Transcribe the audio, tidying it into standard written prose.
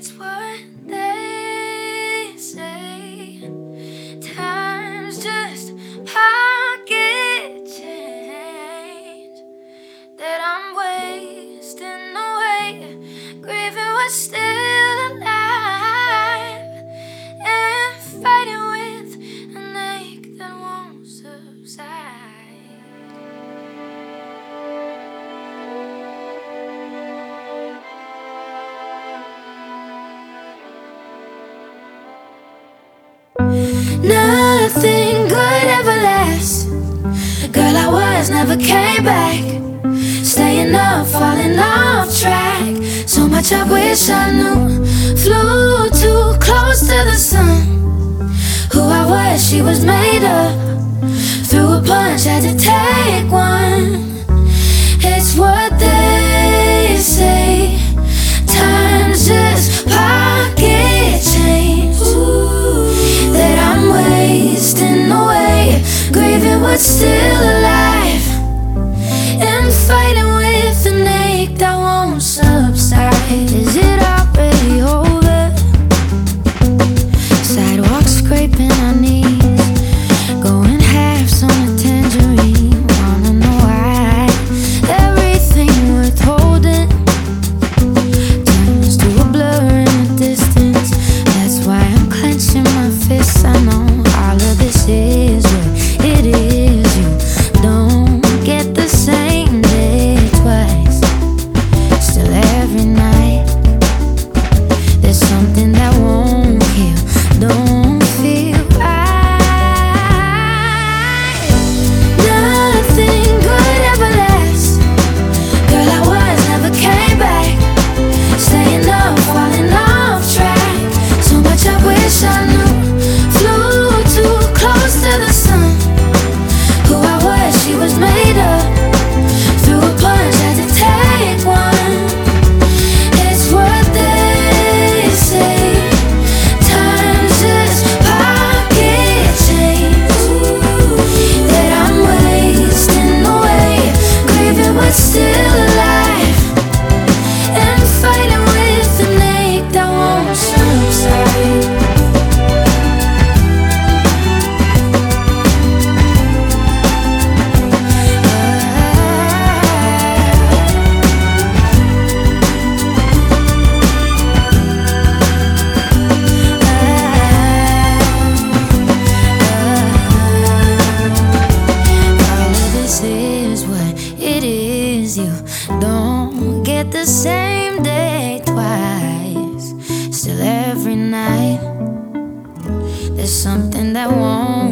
It's what they say. Time's just pocket change that I'm wasting away, grieving what's still alive, and fighting with an ache that won't subside. Nothing good ever lasts. Girl I was never came back. Staying up, falling off track. So much I wish I knew. Flew too close to the sun. Who I was, she was made up. Threw a punch, had to take one. It's what they say. Time's just pocket change that I'm wasting away, grieving what's still alive, and fighting with an ache that won't subside. Is it already over? Sidewalk scraping our knees, going halves on a tangerine. Wanna know why everything worth holding turns to a blur in the distance. That's why I'm clenching my fists. I know all of this is what it is. You don't get the same day twice. Still every night there's something that won't heal, don't feel right. Nothing good ever lasts. Girl I was never came back. Staying up, falling off track. So much I wish I knew. Flew too close to the sun. Who I was, she was made up. Threw a punch, had to take one. It's what they say. Time's just pocket change that I'm wasting away, grieving what's still alive, and fighting with an ache that won't subside. All of this is what it is. You don't get the same day twice. Still every night there's something that won't